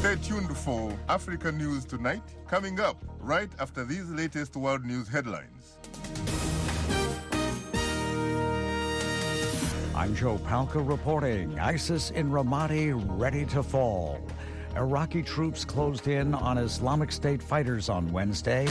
Stay tuned for Africa News Tonight, coming up right after these latest world news headlines. I'm Joe Palca reporting. ISIS in Ramadi ready to fall. Iraqi troops closed in on Islamic State fighters on Wednesday,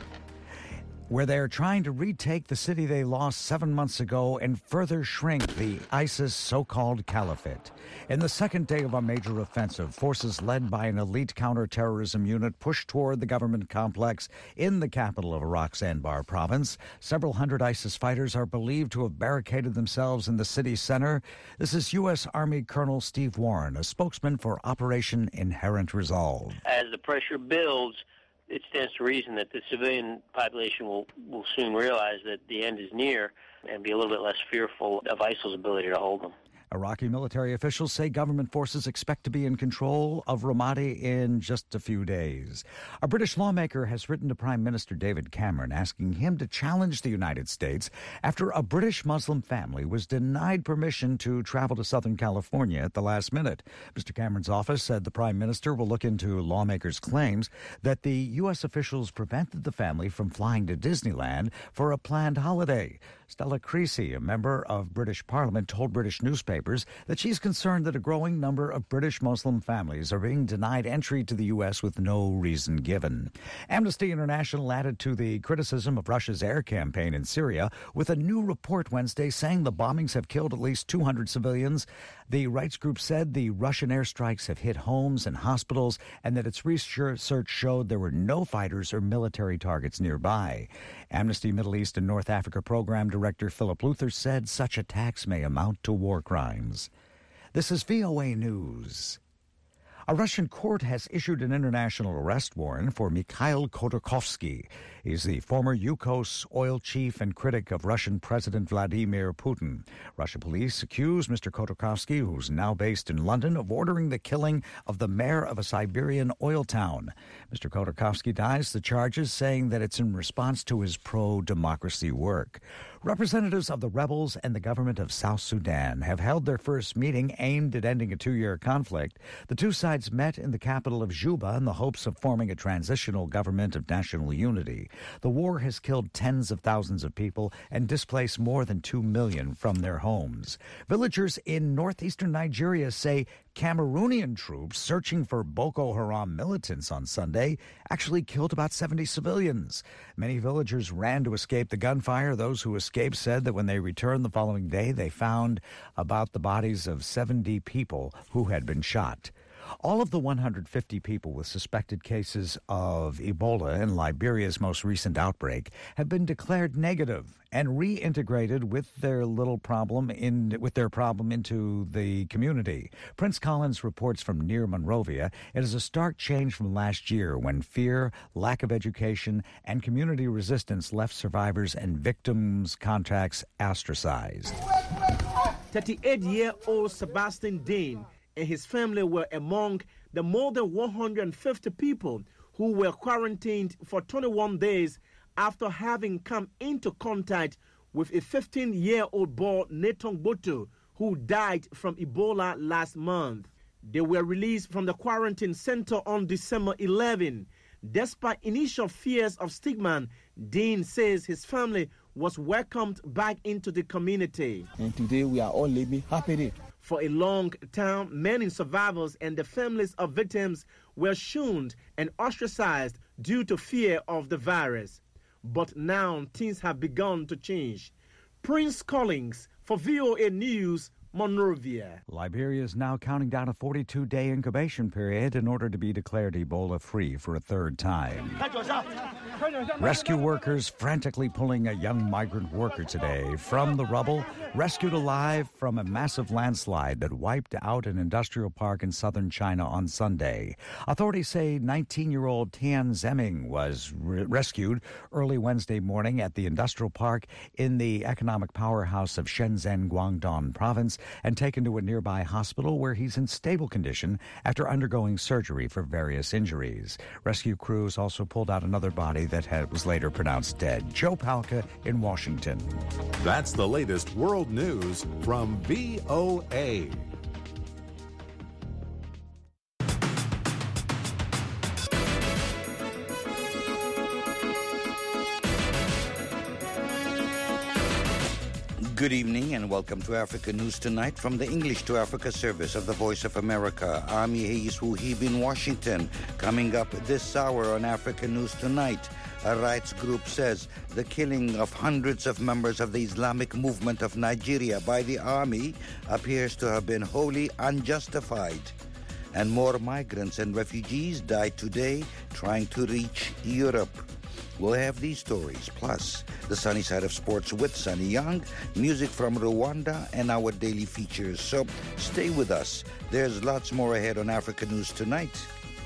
where they're trying to retake the city they lost 7 months ago and further shrink the ISIS so-called caliphate. In the second day of a major offensive, forces led by an elite counterterrorism unit pushed toward the government complex in the capital of Iraq's Anbar province. Several hundred ISIS fighters are believed to have barricaded themselves in the city center. This is U.S. Army Colonel Steve Warren, a spokesman for Operation Inherent Resolve. As the pressure builds, it stands to reason that the civilian population will soon realize that the end is near and be a little bit less fearful of ISIL's ability to hold them. Iraqi military officials say government forces expect to be in control of Ramadi in just a few days. A British lawmaker has written to Prime Minister David Cameron asking him to challenge the United States after a British Muslim family was denied permission to travel to Southern California at the last minute. Mr. Cameron's office said the Prime Minister will look into lawmakers' claims that the U.S. officials prevented the family from flying to Disneyland for a planned holiday. Stella Creasy, a member of British Parliament, told British newspapers that she's concerned that a growing number of British Muslim families are being denied entry to the U.S. with no reason given. Amnesty International added to the criticism of Russia's air campaign in Syria with a new report Wednesday saying the bombings have killed at least 200 civilians. The rights group said the Russian airstrikes have hit homes and hospitals and that its research showed there were no fighters or military targets nearby. Amnesty Middle East and North Africa Program Director Philip Luther said such attacks may amount to war crimes. This is VOA News. A Russian court has issued an international arrest warrant for Mikhail Khodorkovsky. He's the former Yukos oil chief and critic of Russian President Vladimir Putin. Russian police accuse Mr. Khodorkovsky, who's now based in London, of ordering the killing of the mayor of a Siberian oil town. Mr. Khodorkovsky denies the charges, saying that it's in response to his pro-democracy work. Representatives of the rebels and the government of South Sudan have held their first meeting aimed at ending a 2-year conflict. The two sides met in the capital of Juba in the hopes of forming a transitional government of national unity. The war has killed tens of thousands of people and displaced more than 2 million from their homes. Villagers in northeastern Nigeria say Cameroonian troops searching for Boko Haram militants on Sunday actually killed about 70 civilians. Many villagers ran to escape the gunfire. Those who escaped said that when they returned the following day, they found about the bodies of 70 people who had been shot. All of the 150 people with suspected cases of Ebola in Liberia's most recent outbreak have been declared negative and reintegrated with their problem into the community. Prince Collins reports from near Monrovia. It is a stark change from last year when fear, lack of education, and community resistance left survivors and victims' contacts ostracized. 38-year-old Sebastian Dane and his family were among the more than 150 people who were quarantined for 21 days after having come into contact with a 15-year-old boy, Nathan Boto, who died from Ebola last month. They were released from the quarantine center on December 11. Despite initial fears of stigma, Dean says his family was welcomed back into the community. And today we are all living happily. For a long time, many survivors and the families of victims were shunned and ostracized due to fear of the virus. But now things have begun to change. Prince Collins for VOA News, Monrovia. Liberia is now counting down a 42-day incubation period in order to be declared Ebola-free for a third time. Rescue workers frantically pulling a young migrant worker today from the rubble, rescued alive from a massive landslide that wiped out an industrial park in southern China on Sunday. Authorities say 19-year-old Tian Zemming was rescued early Wednesday morning at the industrial park in the economic powerhouse of Shenzhen, Guangdong province, and taken to a nearby hospital where he's in stable condition after undergoing surgery for various injuries. Rescue crews also pulled out another body that was later pronounced dead. Joe Palca in Washington. That's the latest world news from VOA. Good evening and welcome to Africa News Tonight from the English to Africa service of the Voice of America. I'm Yehis Wuhib in Washington. Coming up this hour on Africa News Tonight, a rights group says the killing of hundreds of members of the Islamic movement of Nigeria by the army appears to have been wholly unjustified. And more migrants and refugees died today trying to reach Europe. We'll have these stories, plus the sunny side of sports with Sunny Young, music from Rwanda, and our daily features. So stay with us. There's lots more ahead on Africa News Tonight.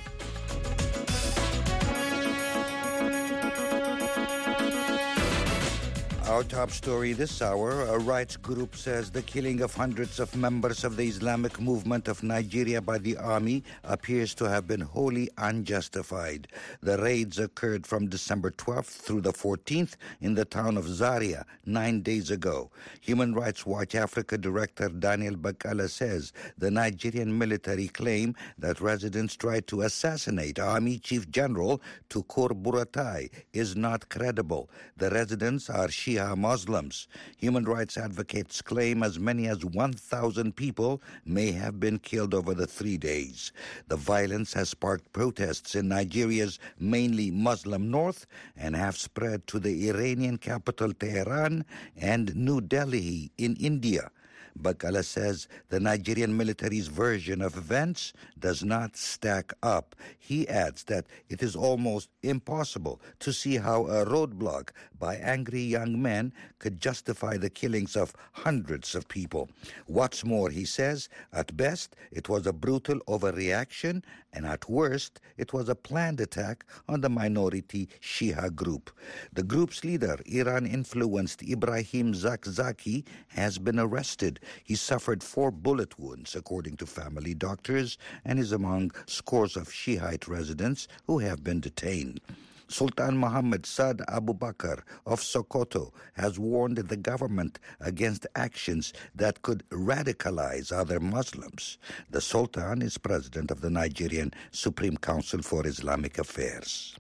Our top story this hour, a rights group says the killing of hundreds of members of the Islamic movement of Nigeria by the army appears to have been wholly unjustified. The raids occurred from December 12th through the 14th in the town of Zaria 9 days ago. Human Rights Watch Africa Director Daniel Bakala says the Nigerian military claim that residents tried to assassinate Army Chief General Tukur Buratai is not credible. The residents are Shia Muslims. Human rights advocates claim as many as 1,000 people may have been killed over the 3 days. The violence has sparked protests in Nigeria's mainly Muslim north and have spread to the Iranian capital Tehran and New Delhi in India. Bakala says the Nigerian military's version of events does not stack up. He adds that it is almost impossible to see how a roadblock by angry young men could justify the killings of hundreds of people. What's more, he says, at best, it was a brutal overreaction, and at worst, it was a planned attack on the minority Shia group. The group's leader, Iran-influenced Ibrahim Zakzaki, has been arrested. He suffered 4 bullet wounds, according to family doctors, and is among scores of Shiite residents who have been detained. Sultan Muhammad Saad Abu Bakr of Sokoto has warned the government against actions that could radicalize other Muslims. The Sultan is president of the Nigerian Supreme Council for Islamic Affairs.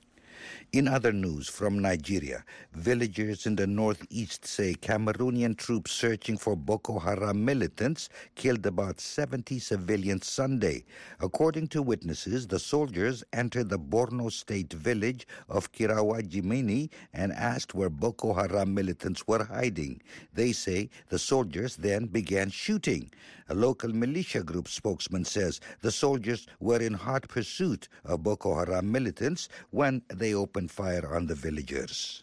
In other news from Nigeria, villagers in the northeast say Cameroonian troops searching for Boko Haram militants killed about 70 civilians Sunday. According to witnesses, the soldiers entered the Borno State village of Kirawajimini and asked where Boko Haram militants were hiding. They say the soldiers then began shooting. A local militia group spokesman says the soldiers were in hot pursuit of Boko Haram militants when they opened fire on the villagers.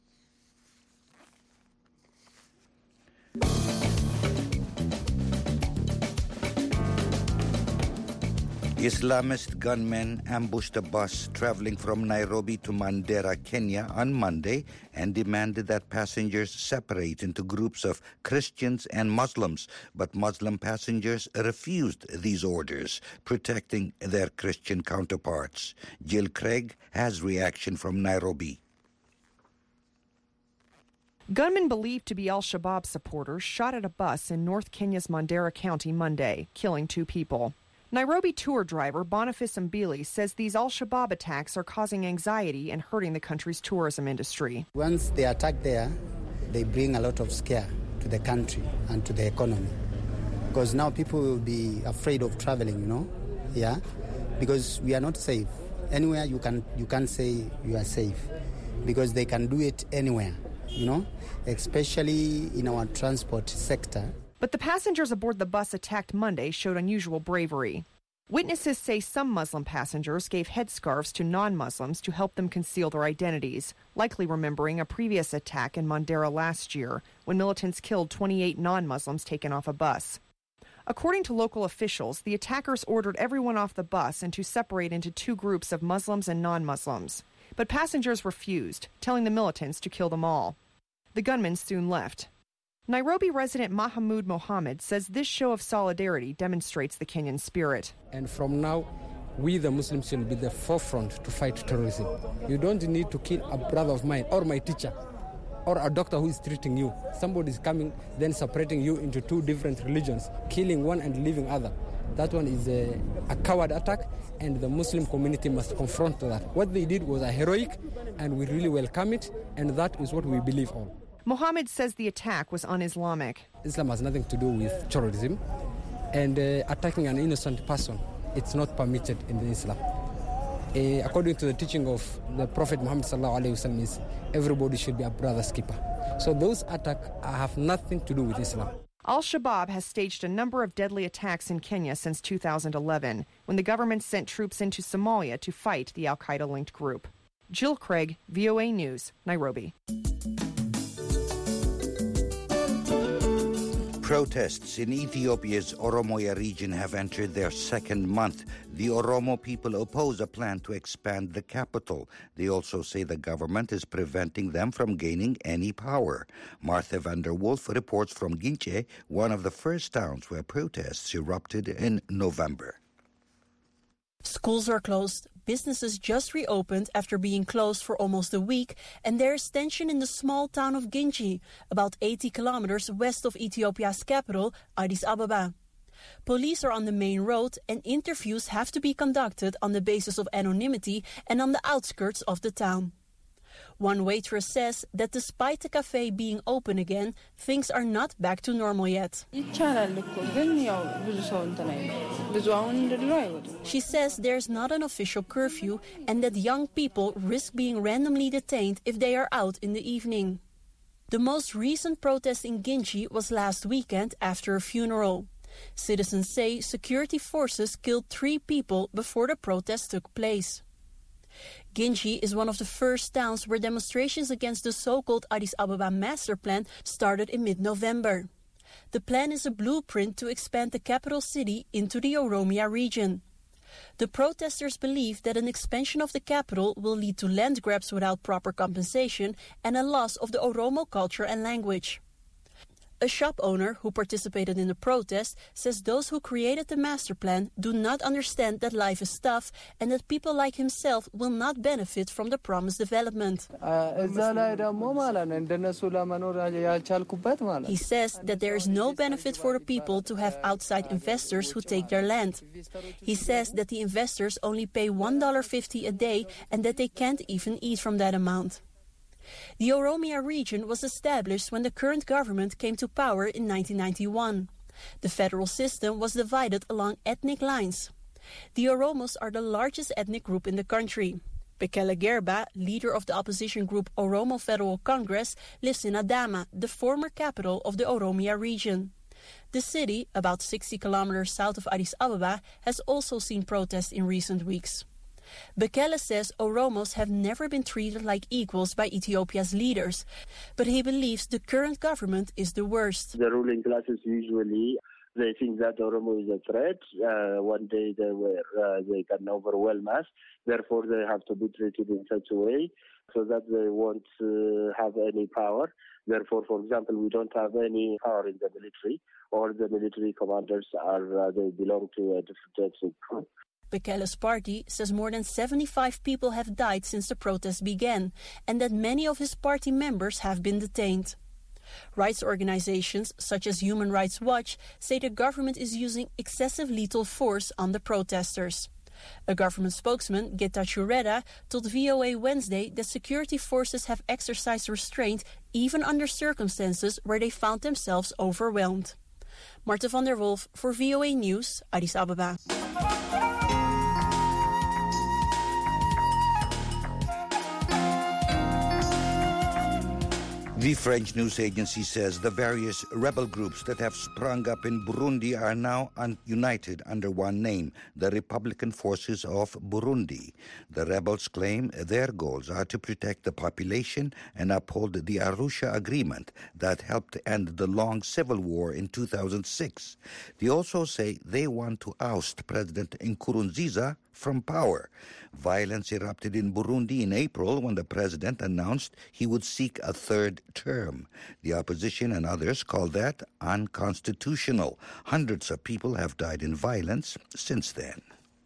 Islamist gunmen ambushed a bus traveling from Nairobi to Mandera, Kenya on Monday and demanded that passengers separate into groups of Christians and Muslims. But Muslim passengers refused these orders, protecting their Christian counterparts. Jill Craig has reaction from Nairobi. Gunmen believed to be al-Shabaab supporters shot at a bus in North Kenya's Mandera County Monday, killing 2 people. Nairobi tour driver Boniface Mbili says these al-Shabaab attacks are causing anxiety and hurting the country's tourism industry. Once they attack there, they bring a lot of scare to the country and to the economy. Because now people will be afraid of traveling, Yeah, because we are not safe. Anywhere you can't say you are safe because they can do it anywhere, especially in our transport sector. But the passengers aboard the bus attacked Monday showed unusual bravery. Witnesses say some Muslim passengers gave headscarves to non-Muslims to help them conceal their identities, likely remembering a previous attack in Mandera last year when militants killed 28 non-Muslims taken off a bus. According to local officials, the attackers ordered everyone off the bus and to separate into 2 groups of Muslims and non-Muslims. But passengers refused, telling the militants to kill them all. The gunmen soon left. Nairobi resident Mahamoud Mohammed says this show of solidarity demonstrates the Kenyan spirit. And from now, we the Muslims should be the forefront to fight terrorism. You don't need to kill a brother of mine or my teacher or a doctor who is treating you. Somebody is coming, then separating you into 2 different religions, killing one and leaving other. That one is a coward attack, and the Muslim community must confront that. What they did was a heroic, and we really welcome it, and that is what we believe on. Mohammed says the attack was un-Islamic. Islam has nothing to do with terrorism, and attacking an innocent person, it's not permitted in Islam. According to the teaching of the Prophet Muhammad ﷺ, is everybody should be a brother's keeper. So those attacks have nothing to do with Islam. Al-Shabaab has staged a number of deadly attacks in Kenya since 2011, when the government sent troops into Somalia to fight the al-Qaeda-linked group. Jill Craig, VOA News, Nairobi. Protests in Ethiopia's Oromoya region have entered their second month. The Oromo people oppose a plan to expand the capital. They also say the government is preventing them from gaining any power. Martha van der Wolf reports from Ginche, one of the first towns where protests erupted in November. Schools are closed. Businesses just reopened after being closed for almost a week, and there is tension in the small town of Ginchi, about 80 kilometers west of Ethiopia's capital, Addis Ababa. Police are on the main road, and interviews have to be conducted on the basis of anonymity and on the outskirts of the town. One waitress says that despite the cafe being open again, things are not back to normal yet. She says there's not an official curfew and that young people risk being randomly detained if they are out in the evening. The most recent protest in Ginchi was last weekend after a funeral. Citizens say security forces killed 3 people before the protest took place. Ginchi is one of the first towns where demonstrations against the so-called Addis Ababa master plan started in mid-November. The plan is a blueprint to expand the capital city into the Oromia region. The protesters believe that an expansion of the capital will lead to land grabs without proper compensation and a loss of the Oromo culture and language. A shop owner who participated in the protest says those who created the master plan do not understand that life is tough and that people like himself will not benefit from the promised development. He says that there is no benefit for the people to have outside investors who take their land. He says that the investors only pay $1.50 a day and that they can't even eat from that amount. The Oromia region was established when the current government came to power in 1991. The federal system was divided along ethnic lines. The Oromos are the largest ethnic group in the country. Bekele Gerba, leader of the opposition group Oromo Federal Congress, lives in Adama, the former capital of the Oromia region. The city, about 60 kilometers south of Addis Ababa, has also seen protests in recent weeks. Bekele says Oromos have never been treated like equals by Ethiopia's leaders, but he believes the current government is the worst. The ruling classes usually, they think that Oromo is a threat. One day they can overwhelm us, therefore they have to be treated in such a way so that they won't have any power. Therefore, for example, we don't have any power in the military, or the military commanders they belong to a different ethnic group. Bekele's party says more than 75 people have died since the protests began, and that many of his party members have been detained. Rights organizations such as Human Rights Watch say the government is using excessive lethal force on the protesters. A government spokesman, Getachew Reda, told VOA Wednesday that security forces have exercised restraint even under circumstances where they found themselves overwhelmed. Martha van der Wolf for VOA News, Addis Ababa. The French news agency says the various rebel groups that have sprung up in Burundi are now united under one name, the Republican Forces of Burundi. The rebels claim their goals are to protect the population and uphold the Arusha Agreement that helped end the long civil war in 2006. They also say they want to oust President Nkurunziza from power. Violence erupted in Burundi in April when the president announced he would seek a third term. The opposition and others call that unconstitutional. Hundreds of people have died in violence since then.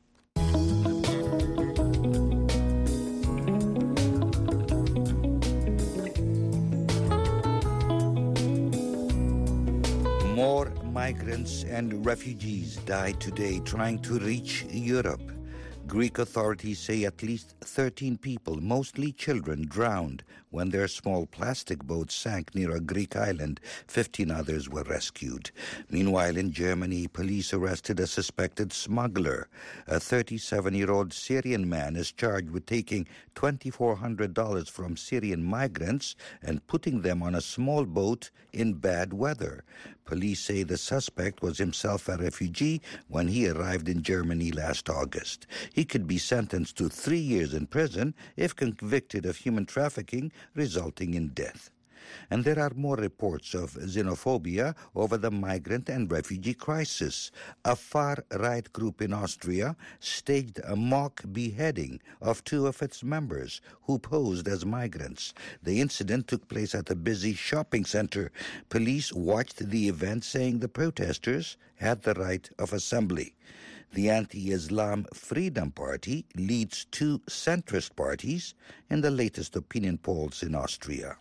More migrants and refugees died today trying to reach Europe. Greek authorities say at least 13 people, mostly children, drowned when their small plastic boat sank near a Greek island. 15 others were rescued. Meanwhile, in Germany, police arrested a suspected smuggler. A 37-year-old Syrian man is charged with taking $2,400 from Syrian migrants and putting them on a small boat in bad weather. Police say the suspect was himself a refugee when he arrived in Germany last August. He could be sentenced to 3 years in prison if convicted of human trafficking, resulting in death. And there are more reports of xenophobia over the migrant and refugee crisis. A far-right group in Austria staged a mock beheading of 2 of its members who posed as migrants. The incident took place at a busy shopping center. Police watched the event, saying the protesters had the right of assembly. The anti-Islam Freedom Party leads 2 centrist parties in the latest opinion polls in Austria.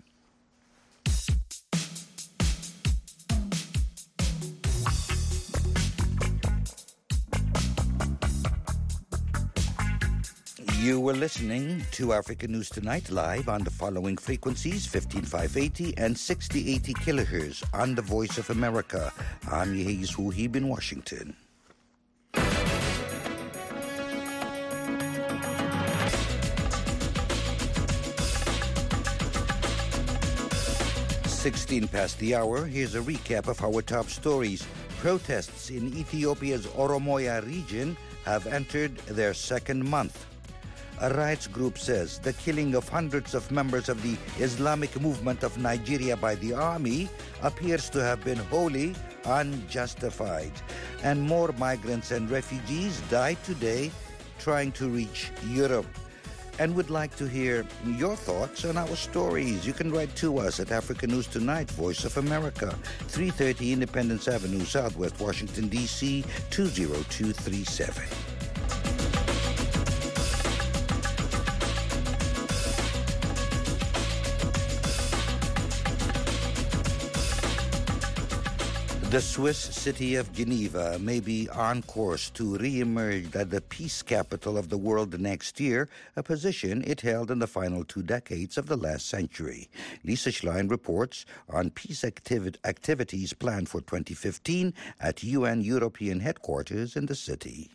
You were listening to Africa News Tonight live on the following frequencies: 15580 and 6080 kilohertz on the Voice of America. I'm Yehiz Huhib in Washington. 16 past the hour, here's a recap of our top stories. Protests in Ethiopia's Oromoya region have entered their second month. A rights group says the killing of hundreds of members of the Islamic movement of Nigeria by the army appears to have been wholly unjustified. And more migrants and refugees died today trying to reach Europe. And would like to hear your thoughts on our stories. You can write to us at Africa News Tonight, Voice of America, 330 Independence Avenue, Southwest Washington, D.C., 20237. The Swiss city of Geneva may be on course to re-emerge as the peace capital of the world next year, a position it held in the final 2 decades of the last century. Lisa Schlein reports on peace activities planned for 2015 at UN European headquarters in the city.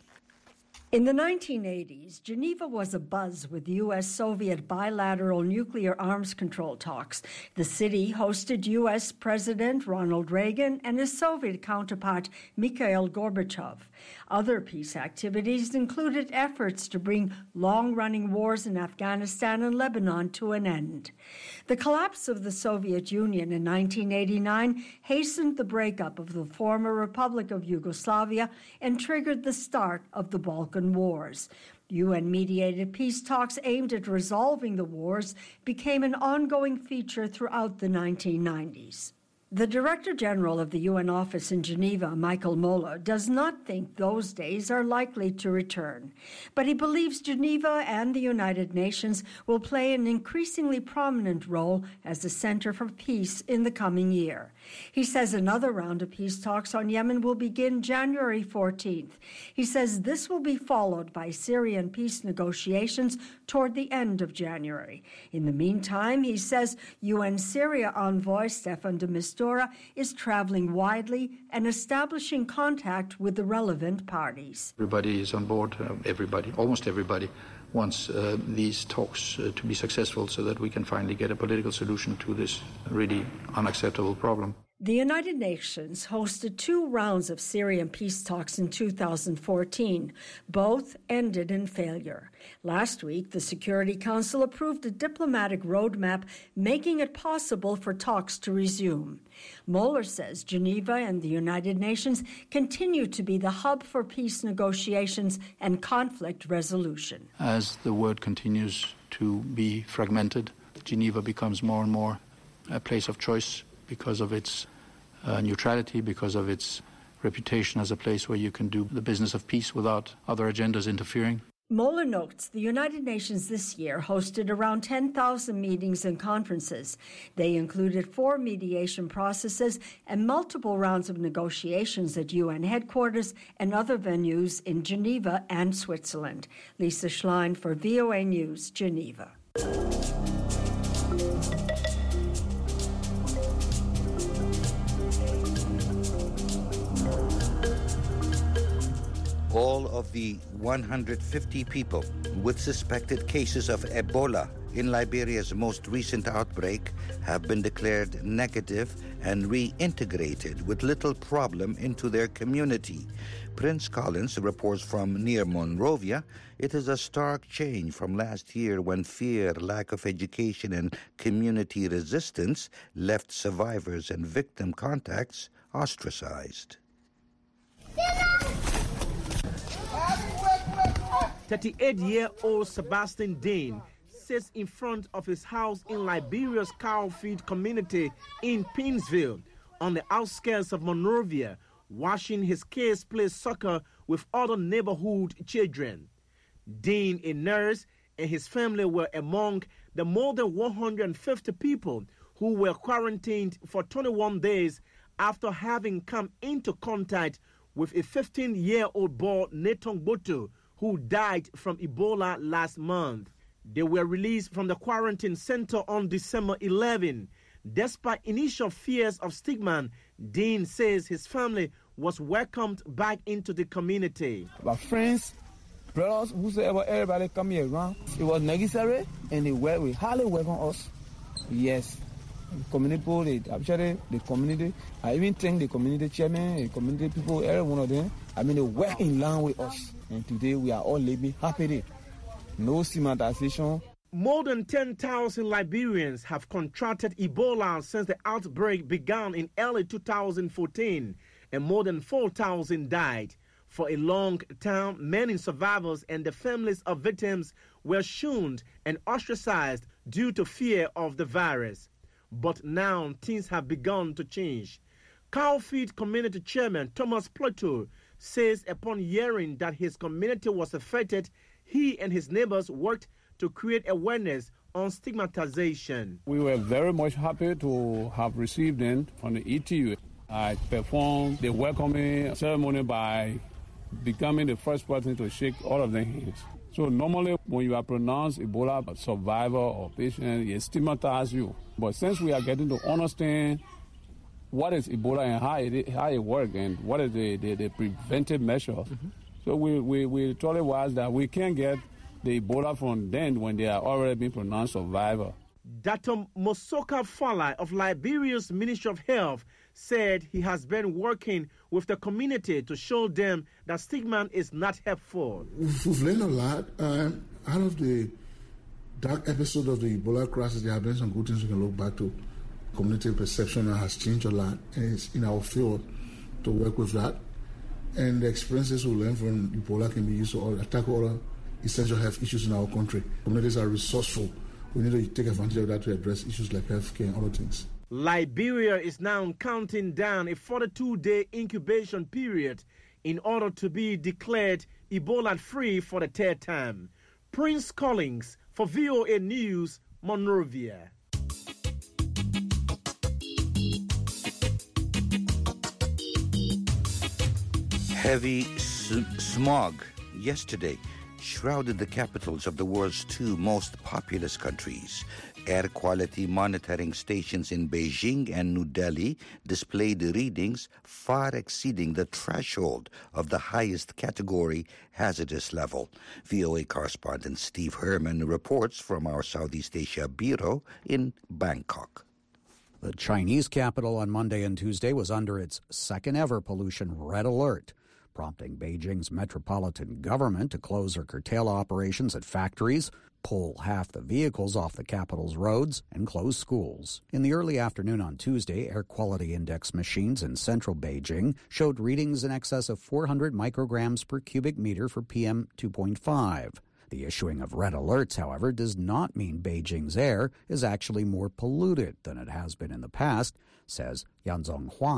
In the 1980s, Geneva was abuzz with U.S.-Soviet bilateral nuclear arms control talks. The city hosted U.S. President Ronald Reagan and his Soviet counterpart Mikhail Gorbachev. Other peace activities included efforts to bring long-running wars in Afghanistan and Lebanon to an end. The collapse of the Soviet Union in 1989 hastened the breakup of the former Republic of Yugoslavia and triggered the start of the Balkan Wars. UN-mediated peace talks aimed at resolving the wars became an ongoing feature throughout the 1990s. The Director General of the UN office in Geneva, Michael Moeller, does not think those days are likely to return. But he believes Geneva and the United Nations will play an increasingly prominent role as a center for peace in the coming year. He says another round of peace talks on Yemen will begin January 14th. He says this will be followed by Syrian peace negotiations toward the end of January. In the meantime, he says UN Syria envoy Stefan de Mistura is traveling widely and establishing contact with the relevant parties. Everybody is on board, almost everybody wants these talks to be successful so that we can finally get a political solution to this really unacceptable problem. The United Nations hosted 2 rounds of Syrian peace talks in 2014. Both ended in failure. Last week, the Security Council approved a diplomatic roadmap making it possible for talks to resume. Moeller says Geneva and the United Nations continue to be the hub for peace negotiations and conflict resolution. As the world continues to be fragmented, Geneva becomes more and more a place of choice because of its neutrality, because of its reputation as a place where you can do the business of peace without other agendas interfering. Moeller notes the United Nations this year hosted around 10,000 meetings and conferences. They included 4 mediation processes and multiple rounds of negotiations at UN headquarters and other venues in Geneva and Switzerland. Lisa Schlein for VOA News, Geneva. All of the 150 people with suspected cases of Ebola in Liberia's most recent outbreak have been declared negative and reintegrated with little problem into their community. Prince Collins reports from near Monrovia. It is a stark change from last year when fear, lack of education, and community resistance left survivors and victim contacts ostracized. 38-year-old Sebastian Dane sits in front of his house in Liberia's Cowfield community in Pinsville, on the outskirts of Monrovia, watching his kids play soccer with other neighborhood children. Dane, a nurse, and his family were among the more than 150 people who were quarantined for 21 days after having come into contact with a 15-year-old boy, Nathan Boto, who died from Ebola last month. They were released from the quarantine center on December 11. Despite initial fears of stigma, Dean says his family was welcomed back into the community. My friends, brothers, whosoever, everybody come here around. It was necessary, and we highly welcome us. Yes. Community, the community. I even thank the community chairman, the community people, every one of them. I mean, they work in line with us. And today we are all living happily. No stigmatization. More than 10,000 Liberians have contracted Ebola since the outbreak began in early 2014, and more than 4,000 died. For a long time, many survivors and the families of victims were shunned and ostracized due to fear of the virus. But now things have begun to change. Cowfield Community Chairman Thomas Plateau says upon hearing that his community was affected, he and his neighbors worked to create awareness on stigmatization. We were very much happy to have received them from the ETU. I performed the welcoming ceremony by becoming the first person to shake all of their hands. So normally when you are pronounced Ebola survivor or patient, it stigmatizes you. But since we are getting to understand what is Ebola and how it works and what is the preventive measures, so we told it was that we can't get the Ebola from them when they are already being pronounced survivor. Dr. Mosoka Falai of Liberia's Ministry of Health said he has been working with the community to show them that stigma is not helpful. We've learned a lot. Out of the dark episode of the Ebola crisis, there have been some good things we can look back to. Community perception has changed a lot, and it's in our field to work with that. And the experiences we learn from Ebola can be used to attack other essential health issues in our country. Communities are resourceful. We need to take advantage of that to address issues like healthcare and other things. Liberia is now counting down a 42-day incubation period in order to be declared Ebola-free for the third time. Prince Collins for VOA News, Monrovia. Heavy smog yesterday shrouded the capitals of the world's 2 most populous countries. Air quality monitoring stations in Beijing and New Delhi displayed readings far exceeding the threshold of the highest category hazardous level. VOA correspondent Steve Herman reports from our Southeast Asia Bureau in Bangkok. The Chinese capital on Monday and Tuesday was under its second-ever pollution red alert, prompting Beijing's metropolitan government to close or curtail operations at factories, pull half the vehicles off the capital's roads, and close schools. In the early afternoon on Tuesday, air quality index machines in central Beijing showed readings in excess of 400 micrograms per cubic meter for PM 2.5. The issuing of red alerts, however, does not mean Beijing's air is actually more polluted than it has been in the past, says Yanzong Huang,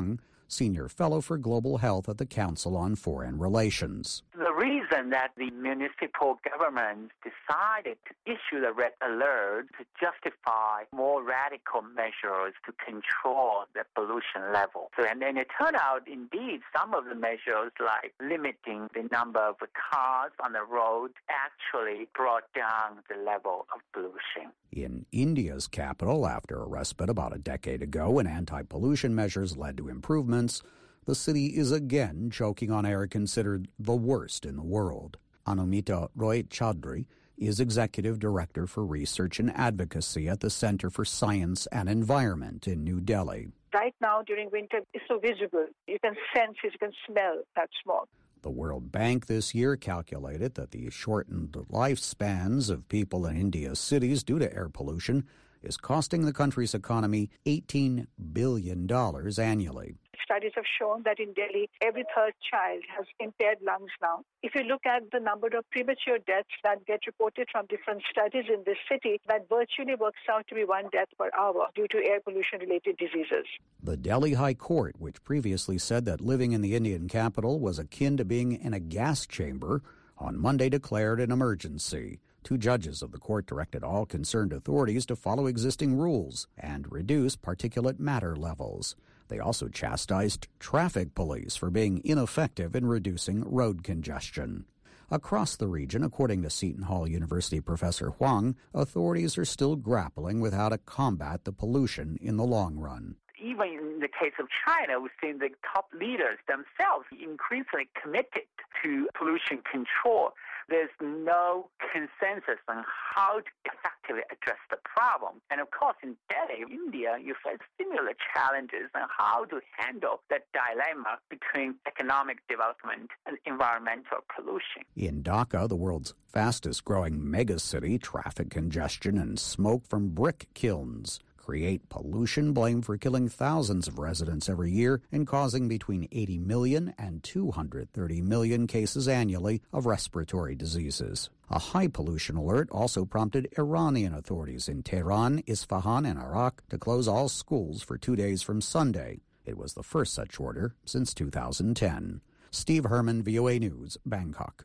Senior Fellow for Global Health at the Council on Foreign Relations. The reason that the municipal governments decided to issue the red alert to justify more radical measures to control the pollution level. And then it turned out, indeed, some of the measures like limiting the number of cars on the road actually brought down the level of pollution. In India's capital, after a respite about a decade ago when anti-pollution measures led to improvements, the city is again choking on air considered the worst in the world. Anumita Roy Chaudhary is Executive Director for Research and Advocacy at the Center for Science and Environment in New Delhi. Right now, during winter, it's so visible. You can sense it, you can smell that smog. The World Bank this year calculated that the shortened lifespans of people in India's cities due to air pollution is costing the country's economy $18 billion annually. Studies have shown that in Delhi, every third child has impaired lungs now. If you look at the number of premature deaths that get reported from different studies in this city, that virtually works out to be 1 death per hour due to air pollution-related diseases. The Delhi High Court, which previously said that living in the Indian capital was akin to being in a gas chamber, on Monday declared an emergency. 2 judges of the court directed all concerned authorities to follow existing rules and reduce particulate matter levels. They also chastised traffic police for being ineffective in reducing road congestion. Across the region, according to Seton Hall University professor Huang, authorities are still grappling with how to combat the pollution in the long run. Even in the case of China, we've seen the top leaders themselves increasingly committed to pollution control. There's no consensus on how to effectively address the problem. And of course, in Delhi, India, you face similar challenges on how to handle that dilemma between economic development and environmental pollution. In Dhaka, the world's fastest-growing megacity, traffic congestion and smoke from brick kilns create pollution blamed for killing thousands of residents every year and causing between 80 million and 230 million cases annually of respiratory diseases. A high pollution alert also prompted Iranian authorities in Tehran, Isfahan, and Iraq to close all schools for 2 days from Sunday. It was the first such order since 2010. Steve Herman, VOA News, Bangkok.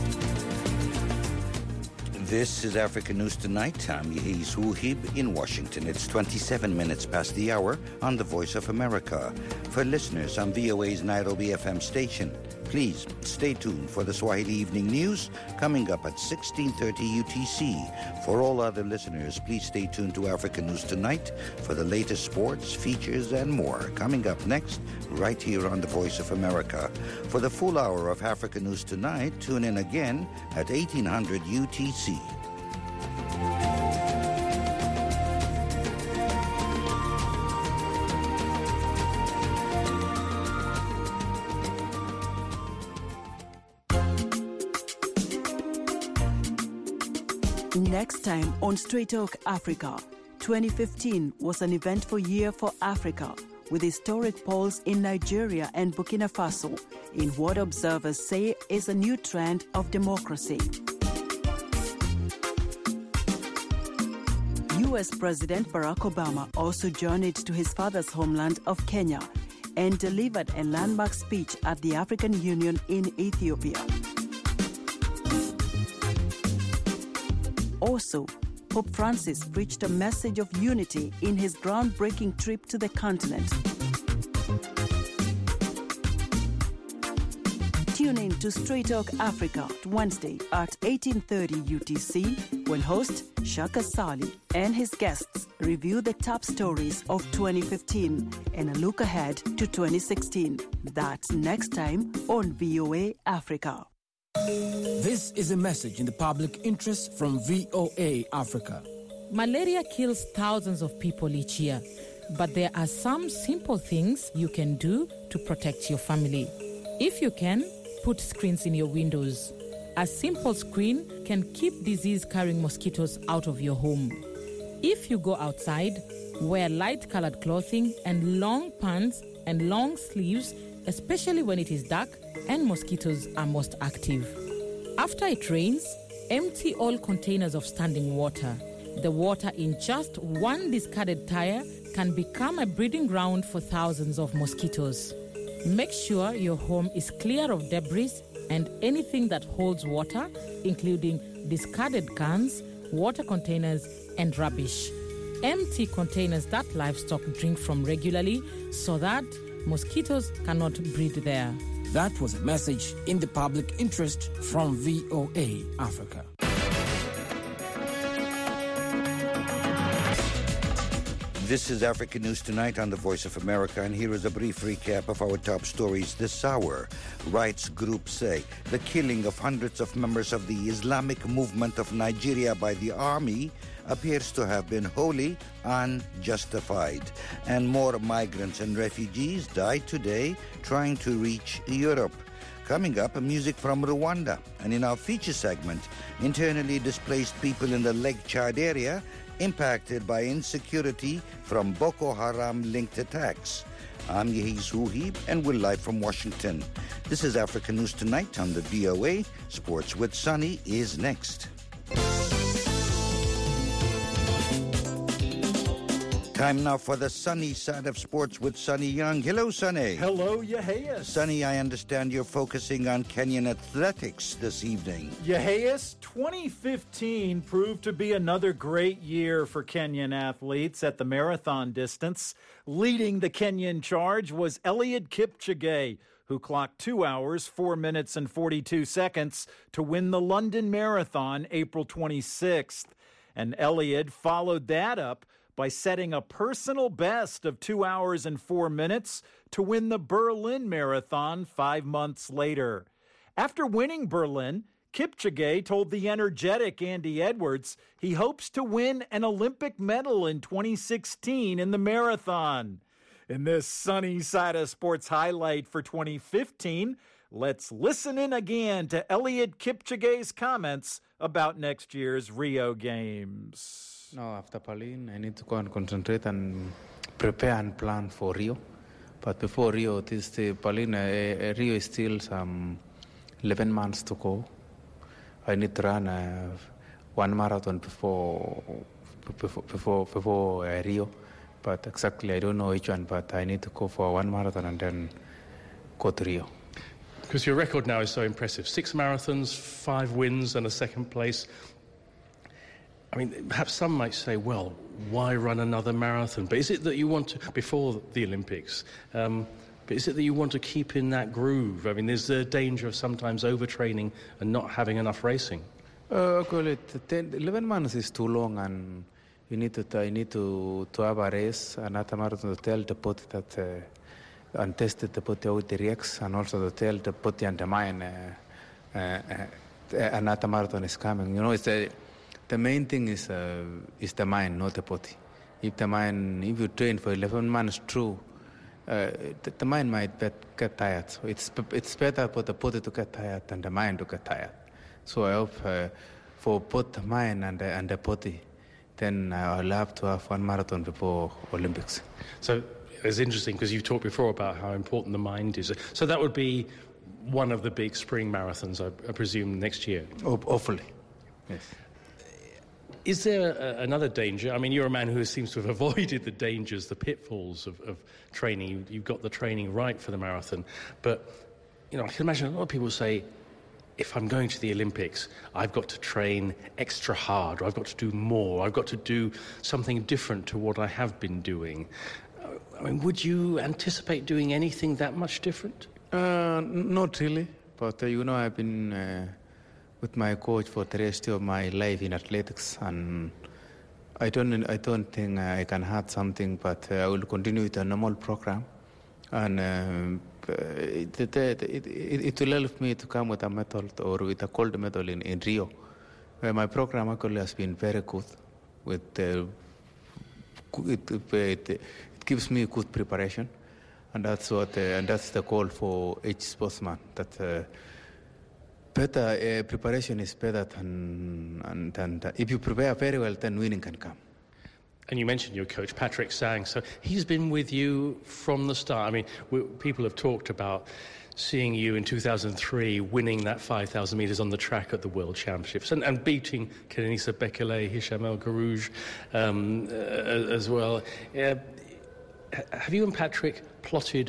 This is Africa News Tonight. I'm Yehiz Wuhib in Washington. It's 27 minutes past the hour on the Voice of America. For listeners on VOA's Nairobi FM station, please stay tuned for the Swahili Evening News coming up at 16:30 UTC. For all other listeners, please stay tuned to Africa News Tonight for the latest sports, features, and more. Coming up next, right here on the Voice of America. For the full hour of Africa News Tonight, tune in again at 1800 UTC. Next time on Straight Talk Africa, 2015 was an eventful year for Africa, with historic polls in Nigeria and Burkina Faso in what observers say is a new trend of democracy. U.S. President Barack Obama also journeyed to his father's homeland of Kenya and delivered a landmark speech at the African Union in Ethiopia. Also, Pope Francis preached a message of unity in his groundbreaking trip to the continent. Tune in to Straight Talk Africa Wednesday at 18:30 UTC when host Shaka Sali and his guests review the top stories of 2015 and a look ahead to 2016. That's next time on VOA Africa. This is a message in the public interest from VOA Africa. Malaria kills thousands of people each year, but there are some simple things you can do to protect your family. If you can, put screens in your windows. A simple screen can keep disease-carrying mosquitoes out of your home. If you go outside, wear light-colored clothing and long pants and long sleeves, especially when it is dark and mosquitoes are most active. After it rains, empty all containers of standing water. The water in just one discarded tire can become a breeding ground for thousands of mosquitoes. Make sure your home is clear of debris and anything that holds water, including discarded cans, water containers, and rubbish. Empty containers that livestock drink from regularly so that mosquitoes cannot breed there. That was a message in the public interest from VOA Africa. This is Africa News Tonight on the Voice of America, and here is a brief recap of our top stories this hour. Rights groups say the killing of hundreds of members of the Islamic movement of Nigeria by the army appears to have been wholly unjustified. And more migrants and refugees died today trying to reach Europe. Coming up, music from Rwanda. And in our feature segment, internally displaced people in the Lake Chad area impacted by insecurity from Boko Haram-linked attacks. I'm Yehiz Huhib, and we're live from Washington. This is Africa News Tonight on the VOA. Sports with Sunny is next. Time now for the sunny side of sports with Sunny Young. Hello, Sunny. Hello, Yehias. Sunny, I understand you're focusing on Kenyan athletics this evening. Yehias, 2015 proved to be another great year for Kenyan athletes at the marathon distance. Leading the Kenyan charge was Eliud Kipchoge, who clocked 2 hours, 4 minutes, and 42 seconds to win the London Marathon April 26th. And Eliud followed that up by setting a personal best of 2 hours and 4 minutes to win the Berlin Marathon 5 months later. After winning Berlin, Kipchoge told the energetic Andy Edwards he hopes to win an Olympic medal in 2016 in the marathon. In this sunny side of sports highlight for 2015, let's listen in again to Eliud Kipchoge's comments about next year's Rio Games. No, after Berlin, I need to go and concentrate and prepare and plan for Rio. But before Rio, Berlin, Rio is still some 11 months to go. I need to run one marathon before Rio. But exactly, I don't know which one, but I need to go for one marathon and then go to Rio. Because your record now is so impressive. 6 marathons, 5 wins and a second place. I mean, perhaps some might say, well, why run another marathon? But is it that you want to, before the Olympics, but is it that you want to keep in that groove? I mean, there's the danger of sometimes overtraining and not having enough racing. 11 months is too long, and I need to have a race, another marathon, to tell the body that, and test the body how it reacts, and also to tell the body and the mind another marathon is coming. You know, the main thing is the mind, not the body. If you train for 11 months through, the mind might get tired. So it's better for the body to get tired than the mind to get tired. So I hope for both the mind and the body, then I'll have to have one marathon before Olympics. So it's interesting because you've talked before about how important the mind is. So that would be one of the big spring marathons, I presume, next year? Hopefully, yes. Is there another danger? I mean, you're a man who seems to have avoided the dangers, the pitfalls of training. You've got the training right for the marathon. But, you know, I can imagine a lot of people say, if I'm going to the Olympics, I've got to train extra hard, or I've got to do more, I've got to do something different to what I have been doing. I mean, would you anticipate doing anything that much different? Not really, but, you know, I've been with my coach for the rest of my life in athletics, and I don't think I can add something, but I will continue with a normal program, and it will help me to come with a medal or with a gold medal in Rio. My program actually has been very good. It gives me good preparation, and that's the goal for each sportsman. That better preparation is better than if you prepare very well, then winning can come. And you mentioned your coach, Patrick Sang. So he's been with you from the start. I mean, people have talked about seeing you in 2003 winning that 5,000 metres on the track at the World Championships and beating Kenenisa Bekele, Hicham El Guerrouj as well. Have you and Patrick plotted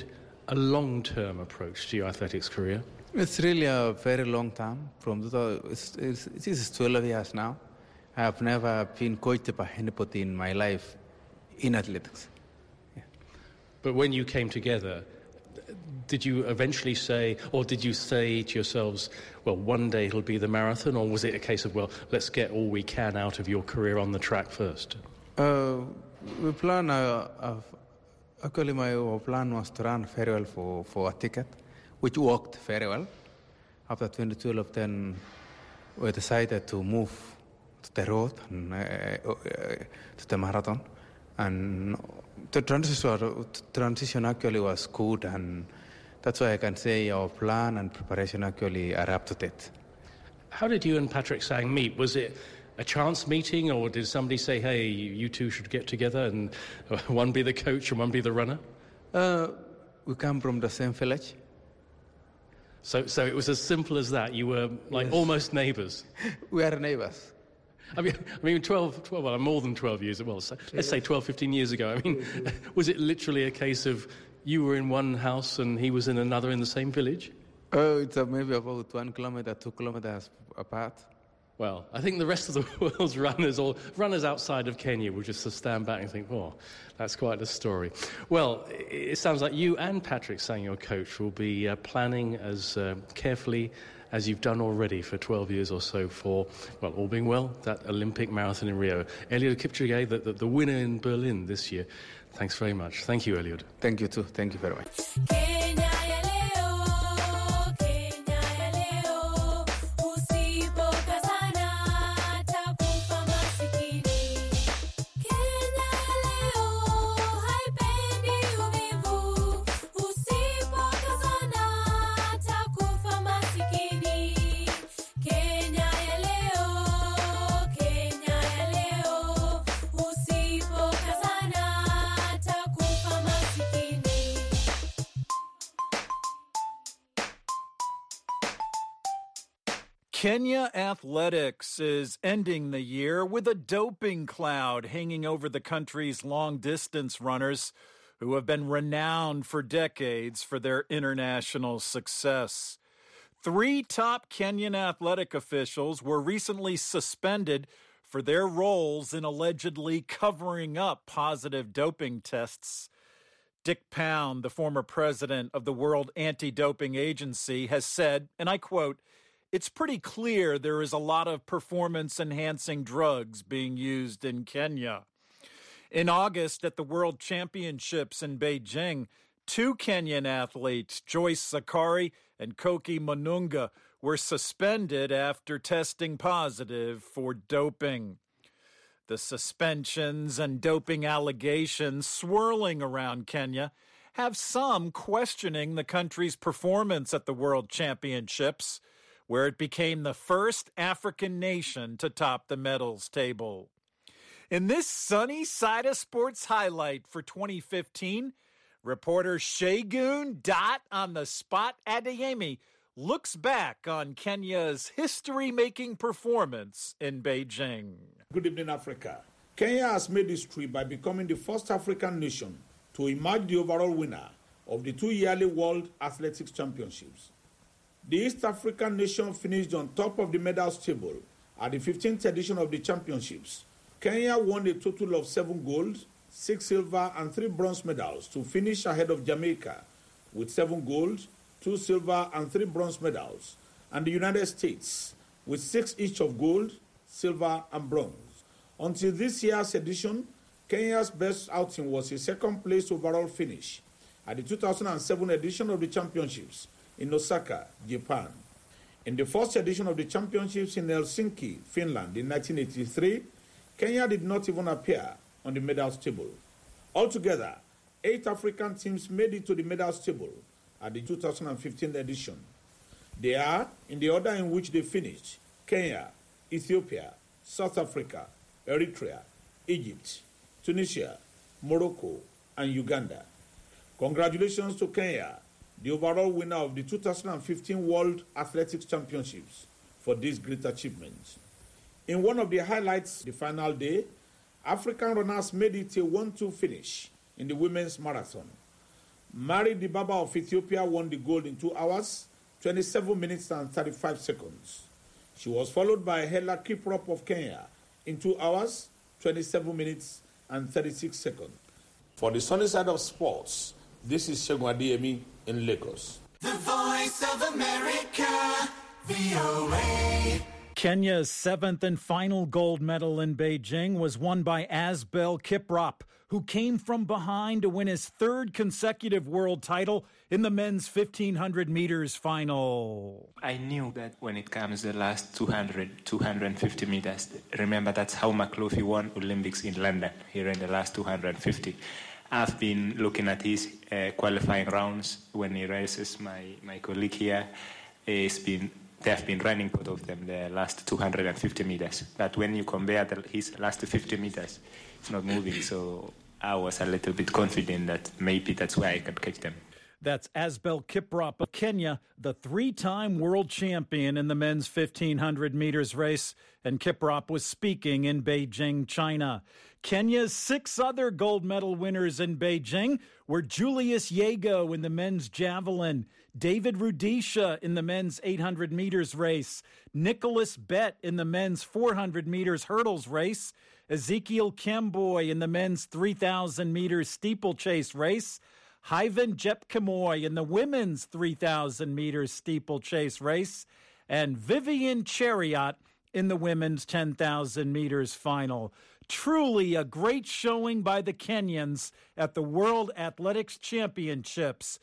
a long-term approach to your athletics career? It's really a very long time. This is 12 years now. I have never been coached by anybody in my life in athletics. Yeah. But when you came together, did you eventually say, or did you say to yourselves, well, one day it'll be the marathon, or was it a case of, well, let's get all we can out of your career on the track first? We plan, actually my plan was to run very well for a ticket, which worked very well. After 2012, then we decided to move to the road and to the marathon. And the transition actually was good, and that's why I can say our plan and preparation actually are up to date. How did you and Patrick Sang meet? Was it a chance meeting, or did somebody say, hey, you two should get together and one be the coach and one be the runner? We come from the same village. So it was as simple as that? You were like almost neighbours? We are neighbours. I mean, 12, well, more than 12 years, well, let's say 12, 15 years ago. I mean, was it literally a case of you were in one house and he was in another in the same village? It's maybe about 1 kilometer, 2 kilometers apart. Well, I think the rest of the world's runners, or runners outside of Kenya, will just stand back and think, oh, that's quite a story. Well, it sounds like you and Patrick Sang, your coach, will be planning as carefully as you've done already for 12 years or so for, well, all being well, that Olympic marathon in Rio. Eliud Kipchoge, the winner in Berlin this year. Thanks very much. Thank you, Eliud. Thank you, too. Thank you very much. Kenya athletics is ending the year with a doping cloud hanging over the country's long-distance runners who have been renowned for decades for their international success. 3 top Kenyan athletic officials were recently suspended for their roles in allegedly covering up positive doping tests. Dick Pound, the former president of the World Anti-Doping Agency, has said, and I quote, "It's pretty clear there is a lot of performance-enhancing drugs being used in Kenya." In August at the World Championships in Beijing, 2 Kenyan athletes, Joyce Zakari and Koki Manunga, were suspended after testing positive for doping. The suspensions and doping allegations swirling around Kenya have some questioning the country's performance at the World Championships, where it became the first African nation to top the medals table. In this sunny side of sports highlight for 2015, reporter Shagun Dot on the Spot Adeyemi looks back on Kenya's history-making performance in Beijing. Good evening, Africa. Kenya has made history by becoming the first African nation to emerge the overall winner of the 2-yearly World Athletics Championships. The East African nation finished on top of the medals table at the 15th edition of the championships. Kenya won a total of 7 gold, 6 silver, and 3 bronze medals to finish ahead of Jamaica with 7 gold, 2 silver, and 3 bronze medals, and the United States with 6 each of gold, silver, and bronze. Until this year's edition, Kenya's best outing was a second-place overall finish at the 2007 edition of the championships in Osaka, Japan. In the first edition of the championships in Helsinki, Finland in 1983, Kenya did not even appear on the medals table. Altogether, 8 African teams made it to the medals table at the 2015 edition. They are, in the order in which they finished, Kenya, Ethiopia, South Africa, Eritrea, Egypt, Tunisia, Morocco, and Uganda. Congratulations to Kenya, the overall winner of the 2015 World Athletics Championships, for this great achievement. In one of the highlights, the final day, African runners made it a 1-2 finish in the women's marathon. Mary Dibaba of Ethiopia won the gold in 2 hours, 27 minutes and 35 seconds. She was followed by Hella Kiprop of Kenya in 2 hours, 27 minutes and 36 seconds. For the sunny side of sports, this is Segun Adeyemi in Lagos. The Voice of America, VOA. Kenya's 7th and final gold medal in Beijing was won by Asbel Kiprop, who came from behind to win his 3rd consecutive world title in the men's 1,500 meters final. I knew that when it comes to the last 200, 250 meters, remember that's how McLaughlin won Olympics in London. He ran the last 250. I've been looking at his qualifying rounds when he races. My colleague here, they have been running both of them the last 250 meters. But when you compare his last 50 meters, it's not moving. So I was a little bit confident that maybe that's why I could catch them. That's Asbel Kiprop of Kenya, the 3-time world champion in the men's 1,500 meters race. And Kiprop was speaking in Beijing, China. Kenya's 6 other gold medal winners in Beijing were Julius Yego in the men's javelin, David Rudisha in the men's 800 meters race, Nicholas Bett in the men's 400 meters hurdles race, Ezekiel Kemboy in the men's 3,000 meters steeplechase race, Hyven Jepkemoi in the women's 3,000 meters steeplechase race, and Vivian Chariot in the women's 10,000 meters final. Truly a great showing by the Kenyans at the World Athletics Championships.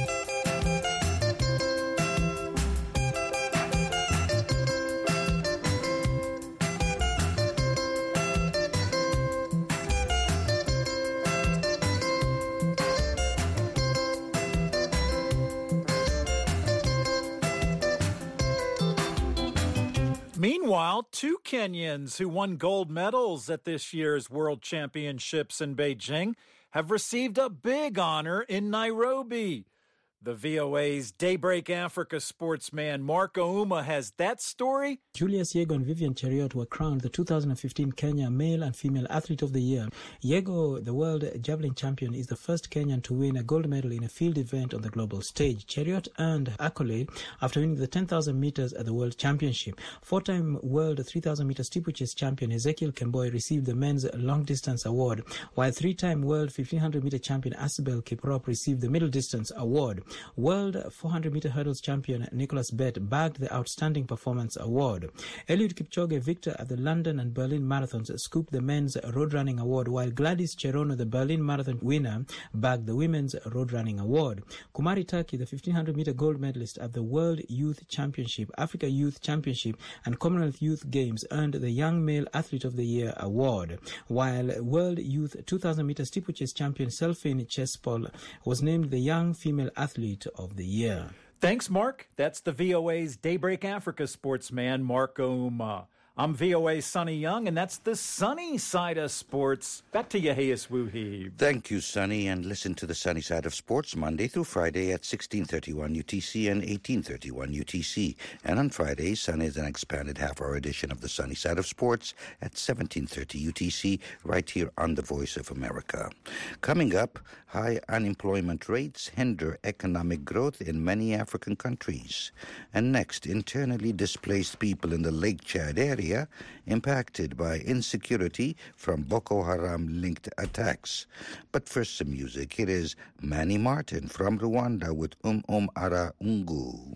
Meanwhile, 2 Kenyans who won gold medals at this year's World Championships in Beijing have received a big honor in Nairobi. The VOA's Daybreak Africa sportsman Mark Ouma has that story. Julius Yego and Vivian Chariot were crowned the 2015 Kenya Male and Female Athlete of the Year. Yego, the world javelin champion, is the first Kenyan to win a gold medal in a field event on the global stage. Chariot earned accolade after winning the 10,000 meters at the World Championship. 4-time world 3,000 meter steeplechase champion Ezekiel Kemboy received the men's long distance award, while 3-time world 1,500 meter champion Asbel Kiprop received the middle distance award. World 400-meter hurdles champion Nicholas Bett bagged the Outstanding Performance Award. Eliud Kipchoge, victor at the London and Berlin marathons, scooped the men's road running award, while Gladys Cherono, the Berlin marathon winner, bagged the women's road running award. Kumari Turkey, the 1,500-meter gold medalist at the World Youth Championship, Africa Youth Championship, and Commonwealth Youth Games, earned the Young Male Athlete of the Year award, while World Youth 2,000-meter steeplechase champion Selphine Chespol was named the Young Female Athlete of the Year. Thanks, Mark. That's the VOA's Daybreak Africa sportsman, Mark Ouma. I'm VOA's Sonny Young, and that's the sunny side of sports. Back to Yehias Wuhib. Thank you, Sonny, and listen to the sunny side of sports Monday through Friday at 16:31 UTC and 18:31 UTC. And on Fridays, Sunny is an expanded half-hour edition of the sunny side of sports at 17:30 UTC, right here on the Voice of America. Coming up, high unemployment rates hinder economic growth in many African countries. And next, internally displaced people in the Lake Chad area impacted by insecurity from Boko Haram-linked attacks. But first, some music. Here is Manny Martin from Rwanda with Ara Ungu.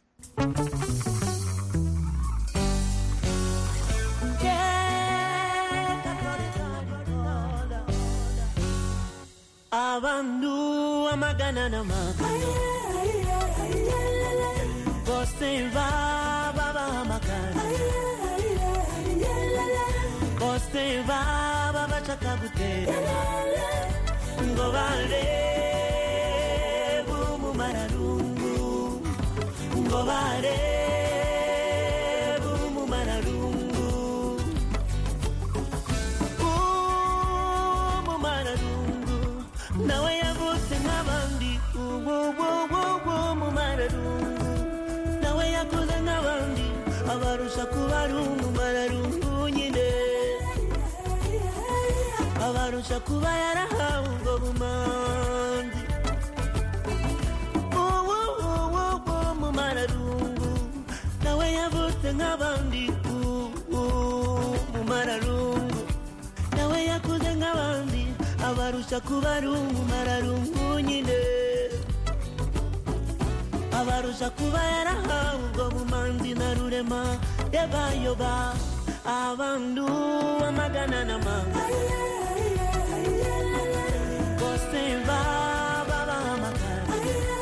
Abandu amagana na magana Boseva baba magana Boseva baba chakabutera Ngobale bumu mararungu Ngobale bumu mararungu Bumu mararungu Nawe yavute nabandi Bumu mararungu Nawe yakuze nabandi Abarusha kubarungu mararungu nyine Abarusha kuba yarahawe ubwo bumanzi nk'abandi mu mararungu nawe yakuze nk'abandi abarusha kuba ari umumararungu nyine abarusha kuba yarahawe ubwo bumanzi na rurema yabayoba abandu amagana n'amanga bose baba bahamagara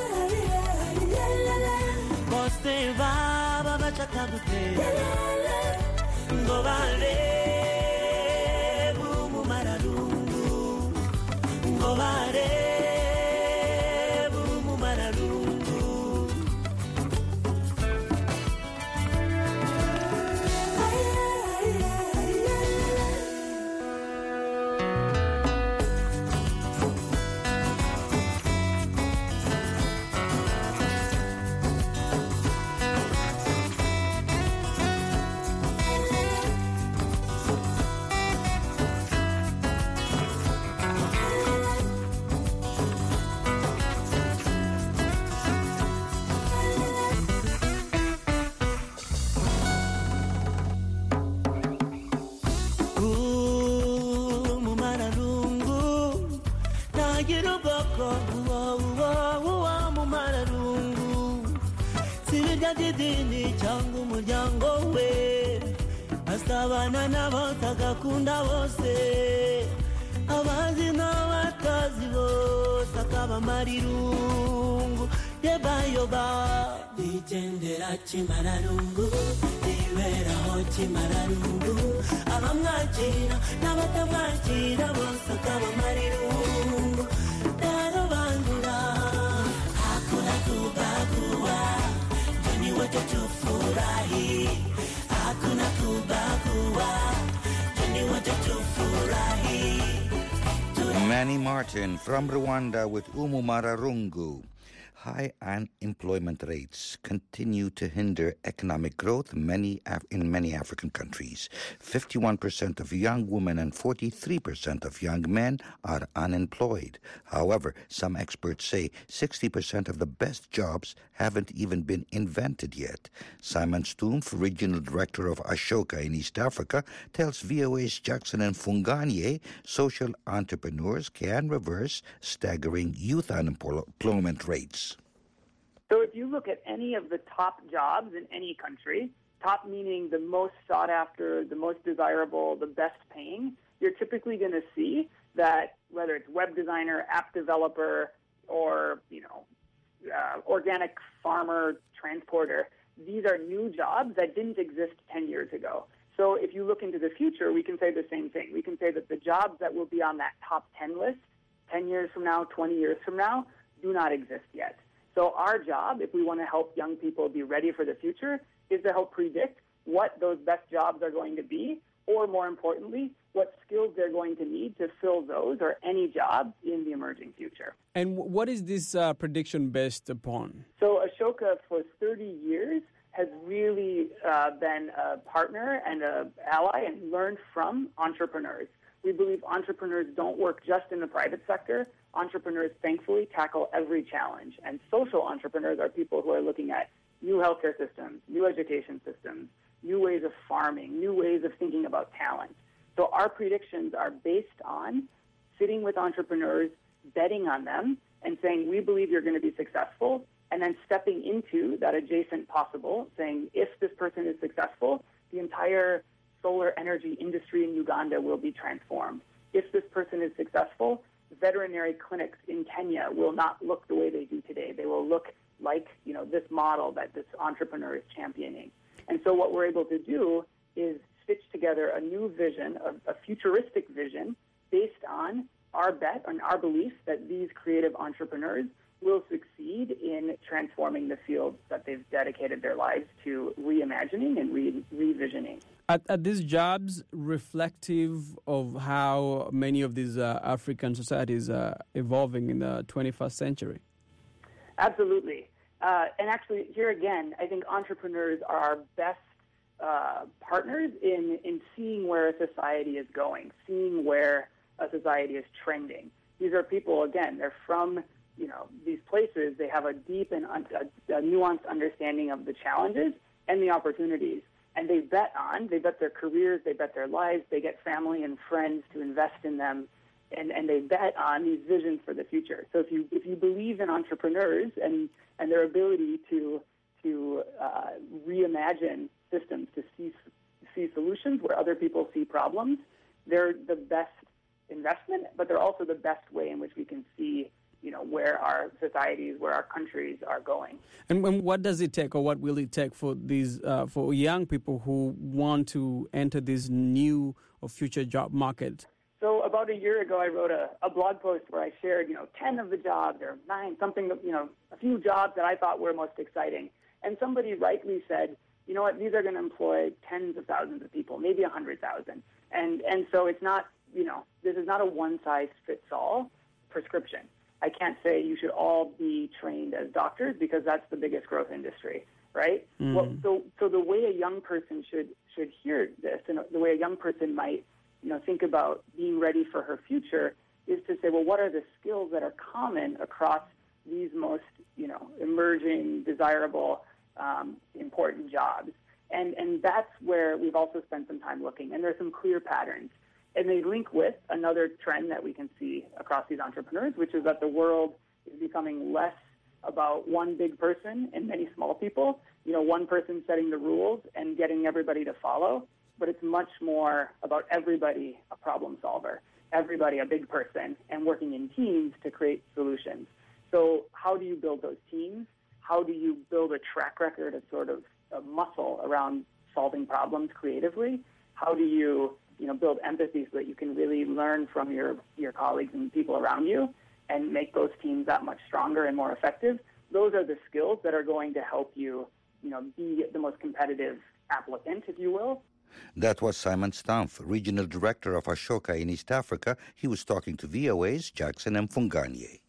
bose baba bashaka gutera ngo barebe umumararungu ngo barebe umumararungu dini cyangwa umuryango we asabana n'abose agakunda bose abazi n'abatazi bose akabamara irungu yebayoba bigendera kimararungu iberaho kimararungu abamwakira n'abatamwakira bose akabamara irungu narobandura hakuna kubagua wote tufurahi hakuna kubagua twende wote tufurahi. Manny Martin from Rwanda with Umumararungu. High unemployment rates continue to hinder economic growth in many African countries. 51% of young women and 43% of young men are unemployed. However, some experts say 60% of the best jobs haven't even been invented yet. Simon Stumpf, Regional Director of Ashoka in East Africa, tells VOA's Jackson Mfunganye social entrepreneurs can reverse staggering youth unemployment rates. So if you look at any of the top jobs in any country, top meaning the most sought after, the most desirable, the best paying, you're typically going to see that whether it's web designer, app developer, or organic farmer, transporter, these are new jobs that didn't exist 10 years ago. So if you look into the future, we can say the same thing. We can say that the jobs that will be on that top 10 list 10 years from now, 20 years from now, do not exist yet. So our job, if we want to help young people be ready for the future, is to help predict what those best jobs are going to be, or more importantly, what skills they're going to need to fill those or any jobs in the emerging future. And what is this prediction based upon? So Ashoka, for 30 years, has really been a partner and an ally and learned from entrepreneurs. We believe entrepreneurs don't work just in the private sector. Entrepreneurs, thankfully, tackle every challenge. And social entrepreneurs are people who are looking at new healthcare systems, new education systems, new ways of farming, new ways of thinking about talent. So our predictions are based on sitting with entrepreneurs, betting on them, and saying, we believe you're going to be successful, and then stepping into that adjacent possible, saying, if this person is successful, the entire solar energy industry in Uganda will be transformed. If this person is successful, veterinary clinics in Kenya will not look the way they do today. They will look like, this model that this entrepreneur is championing. And so what we're able to do is stitch together a new vision, a futuristic vision, based on our bet, on our belief that these creative entrepreneurs will succeed in transforming the fields that they've dedicated their lives to reimagining and revisioning. Are these jobs reflective of how many of these African societies are evolving in the 21st century? Absolutely. And actually, here again, I think entrepreneurs are our best partners in seeing where a society is going, seeing where a society is trending. These are people, again, they're from these places. They have a deep and a nuanced understanding of the challenges and the opportunities. and they bet their careers, they bet their lives, they get family and friends to invest in them, and they bet on these visions for the future. So if you believe in entrepreneurs and their ability to reimagine systems, to see solutions where other people see problems, they're the best investment, but they're also the best way in which we can see, where our societies, where our countries are going. And what does it take, or what will it take for these for young people who want to enter this new or future job market? So about a year ago, I wrote a blog post where I shared, 10 of the jobs, or 9, something, a few jobs that I thought were most exciting. And somebody rightly said, you know what, these are going to employ tens of thousands of people, maybe 100,000. And so it's not, this is not a one-size-fits-all prescription. I can't say you should all be trained as doctors because that's the biggest growth industry, right? Well, so the way a young person should hear this, and the way a young person might, think about being ready for her future, is to say, well, what are the skills that are common across these most, emerging, desirable, important jobs? And that's where we've also spent some time looking, and there's some clear patterns. And they link with another trend that we can see across these entrepreneurs, which is that the world is becoming less about one big person and many small people, one person setting the rules and getting everybody to follow, but it's much more about everybody a problem solver, everybody a big person, and working in teams to create solutions. So how do you build those teams? How do you build a track record of sort of a muscle around solving problems creatively? How do you build empathy so that you can really learn from your colleagues and people around you and make those teams that much stronger and more effective? Those are the skills that are going to help you, be the most competitive applicant, if you will. That was Simon Stumpf, Regional Director of Ashoka in East Africa. He was talking to VOA's Jackson Mfunganye.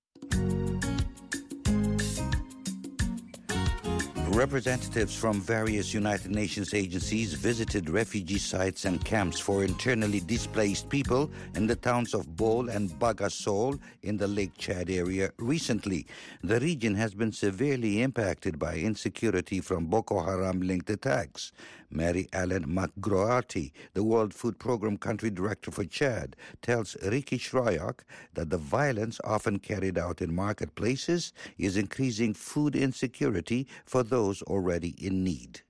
Representatives from various United Nations agencies visited refugee sites and camps for internally displaced people in the towns of Bole and Bagasol in the Lake Chad area recently. The region has been severely impacted by insecurity from Boko Haram-linked attacks. Mary Ellen McGroarty, the World Food Programme Country Director for Chad, tells Ricky Shroyok that the violence often carried out in marketplaces is increasing food insecurity for those already in need.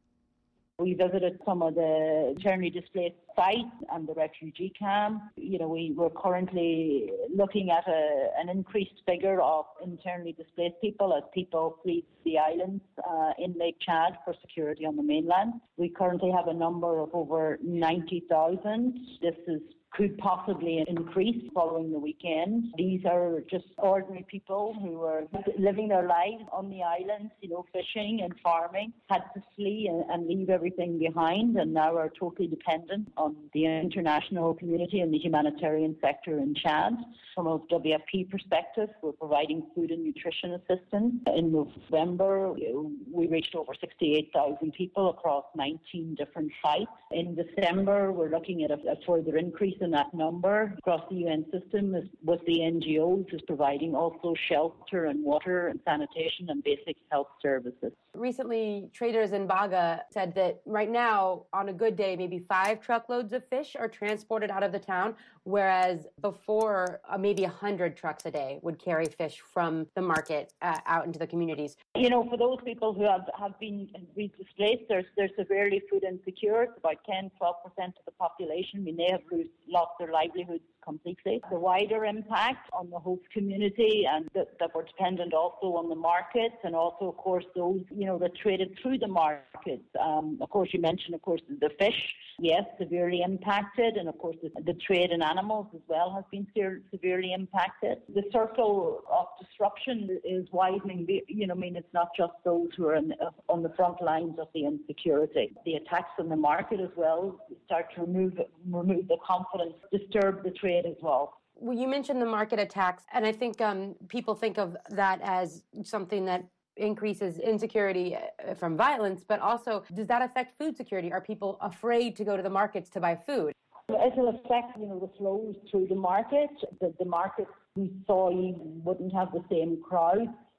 We visited some of the internally displaced sites and the refugee camps. We were currently looking at an increased figure of internally displaced people as people flee the islands in Lake Chad for security on the mainland. We currently have a number of over 90,000. This could possibly increase following the weekend. These are just ordinary people who are living their lives on the islands, fishing and farming, had to flee and leave everything behind, and now are totally dependent on the international community and the humanitarian sector in Chad. From a WFP perspective, we're providing food and nutrition assistance. In November, we reached over 68,000 people across 19 different sites. In December, we're looking at a further increase in that number across the UN system with the NGOs is providing also shelter and water and sanitation and basic health services. Recently, traders in Baga said that right now, on a good day, maybe 5 truckloads of fish are transported out of the town, whereas before maybe 100 trucks a day would carry fish from the market out into the communities. For those people who have been displaced, they're severely food insecure. It's about 10-12% of the population. We may have lost their livelihoods completely. The wider impact on the host community, and that we're dependent also on the markets, and also, of course, those that traded through the markets. Of course, you mentioned, the fish, yes, severely impacted, and of course, the trade in animals as well has been severely impacted. The circle of disruption is widening. It's not just those who are on the front lines of the insecurity. The attacks on the market as well start to remove the confidence, disturb the trade as well. Well, you mentioned the market attacks, and I think people think of that as something that increases insecurity from violence, but also, does that affect food security? Are people afraid to go to the markets to buy food? It'll affect, the flows through the market. The markets we saw wouldn't have the same crowd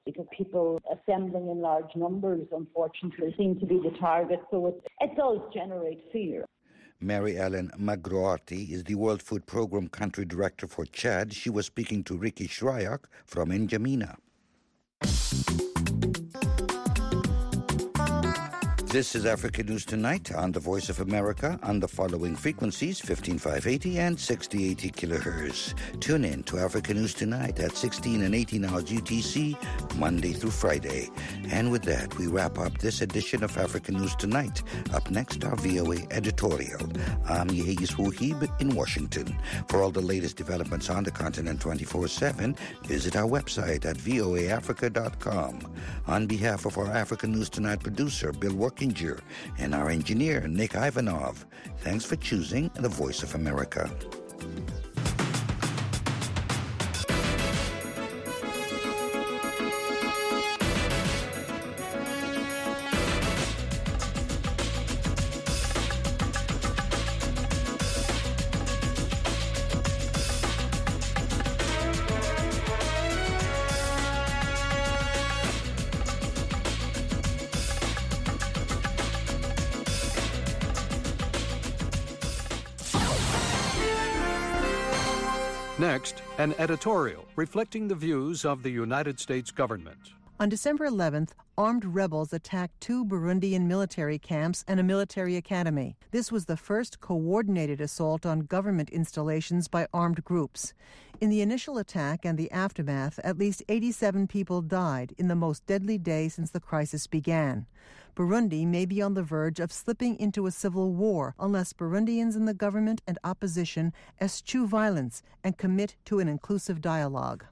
because people assembling in large numbers, unfortunately, seem to be the target. So it does generate fear. Mary Ellen Magroarty is the World Food Program Country Director for Chad. She was speaking to Ricky Shryock from N'Djamena. This is Africa News Tonight on the Voice of America on the following frequencies, 15580 and 6080 kilohertz. Tune in to Africa News Tonight at 16 and 18 hours UTC, Monday through Friday. And with that, we wrap up this edition of Africa News Tonight. Up next, our VOA editorial. I'm Yehis Wuhib in Washington. For all the latest developments on the continent 24/7, visit our website at voaafrica.com. On behalf of our Africa News Tonight producer, Bill Workinger, and our engineer, Nick Ivanov, thanks for choosing the Voice of America. Next, an editorial reflecting the views of the United States government. On December 11th, armed rebels attacked 2 Burundian military camps and a military academy. This was the first coordinated assault on government installations by armed groups. In the initial attack and the aftermath, at least 87 people died in the most deadly day since the crisis began. Burundi may be on the verge of slipping into a civil war unless Burundians in the government and opposition eschew violence and commit to an inclusive dialogue.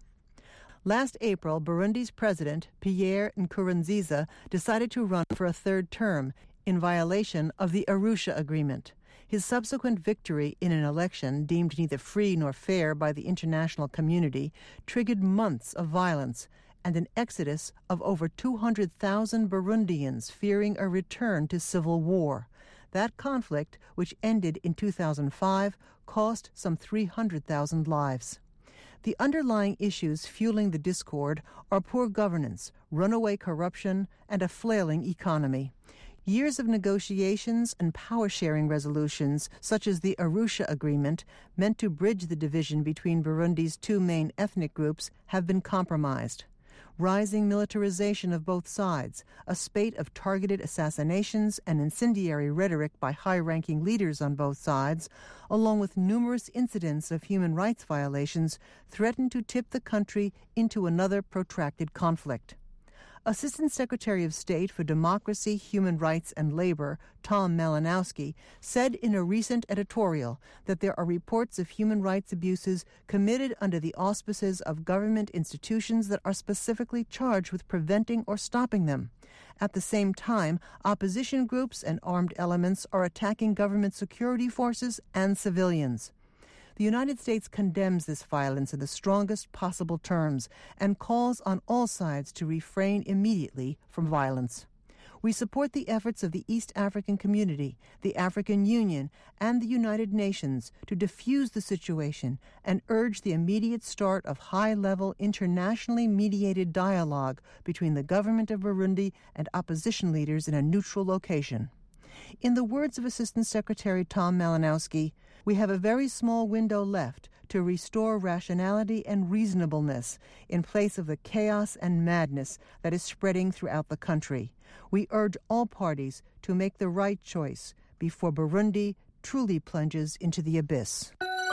Last April, Burundi's president, Pierre Nkurunziza, decided to run for a third term in violation of the Arusha Agreement. His subsequent victory in an election deemed neither free nor fair by the international community triggered months of violence and an exodus of over 200,000 Burundians fearing a return to civil war. That conflict, which ended in 2005, cost some 300,000 lives. The underlying issues fueling the discord are poor governance, runaway corruption, and a flailing economy. Years of negotiations and power-sharing resolutions, such as the Arusha Agreement, meant to bridge the division between Burundi's 2 main ethnic groups, have been compromised. Rising militarization of both sides, a spate of targeted assassinations and incendiary rhetoric by high-ranking leaders on both sides, along with numerous incidents of human rights violations, threaten to tip the country into another protracted conflict. Assistant Secretary of State for Democracy, Human Rights and Labor, Tom Malinowski, said in a recent editorial that there are reports of human rights abuses committed under the auspices of government institutions that are specifically charged with preventing or stopping them. At the same time, opposition groups and armed elements are attacking government security forces and civilians. The United States condemns this violence in the strongest possible terms and calls on all sides to refrain immediately from violence. We support the efforts of the East African Community, the African Union, and the United Nations to defuse the situation and urge the immediate start of high-level, internationally mediated dialogue between the government of Burundi and opposition leaders in a neutral location. In the words of Assistant Secretary Tom Malinowski, we have a very small window left to restore rationality and reasonableness in place of the chaos and madness that is spreading throughout the country. We urge all parties to make the right choice before Burundi truly plunges into the abyss.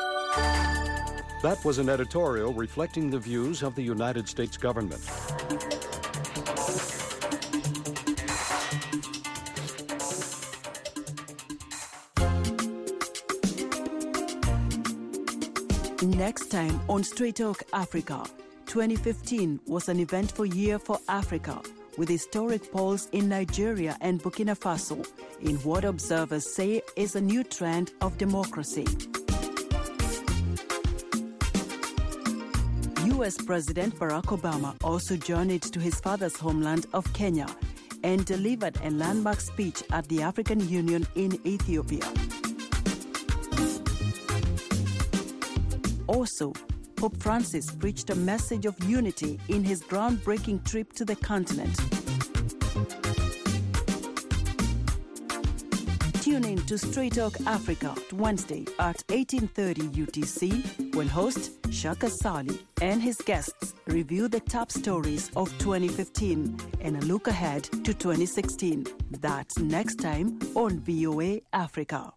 That was an editorial reflecting the views of the United States government. Next time on Straight Talk Africa, 2015 was an eventful year for Africa, with historic polls in Nigeria and Burkina Faso in what observers say is a new trend of democracy. U.S. President Barack Obama also journeyed to his father's homeland of Kenya and delivered a landmark speech at the African Union in Ethiopia. Also, Pope Francis preached a message of unity in his groundbreaking trip to the continent. Tune in to Straight Talk Africa Wednesday at 18:30 UTC when host Shaka Sali and his guests review the top stories of 2015 and a look ahead to 2016. That's next time on VOA Africa.